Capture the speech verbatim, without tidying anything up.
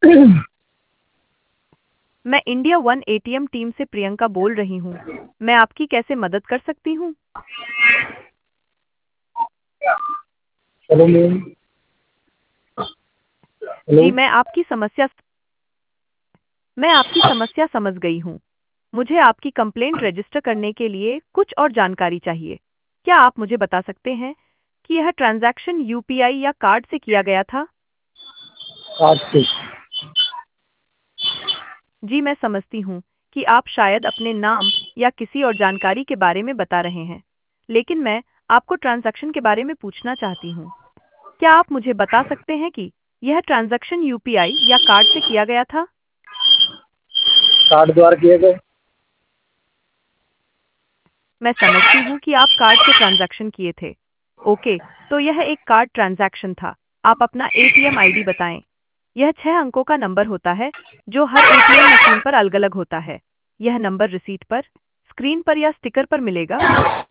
मैं India one ATM team से प्रियंका बोल रही हूँ। मैं आपकी कैसे मदद कर सकती हूँ? Hello ma'am. हेलो। जी, मैं आपकी समस्या मैं आपकी समस्या समझ गई हूँ। मुझे आपकी कंप्लेंट रजिस्टर करने के लिए कुछ और जानकारी चाहिए। क्या आप मुझे बता सकते हैं कि यह ट्रांजैक्शन यूपीआई या कार्ड से किया गया था? कार्ड से। जी, मैं समझती हूँ कि आप शायद अपने नाम या किसी और जानकारी के बारे में बता रहे हैं, लेकिन मैं आपको ट्रांजैक्शन के बारे में पूछना चाहती हूँ। क्या आप मुझे बता सकते हैं कि यह ट्रांजैक्शन यूपीआई या कार्ड से किया गया था? कार्ड द्वारा किए गए। मैं समझती हूँ कि आप कार्ड से ट्रांजैक्शन किए थे। ओके, तो यह एक कार्ड ट्रांजैक्शन था। आप अपना एटीएम आईडी बताएं। यह छह अंकों का नंबर होता है, जो हर एटीएम मशीन पर अलग-अलग होता है। यह नंबर रिसीट पर, स्क्रीन पर या स्टिकर पर मिलेगा।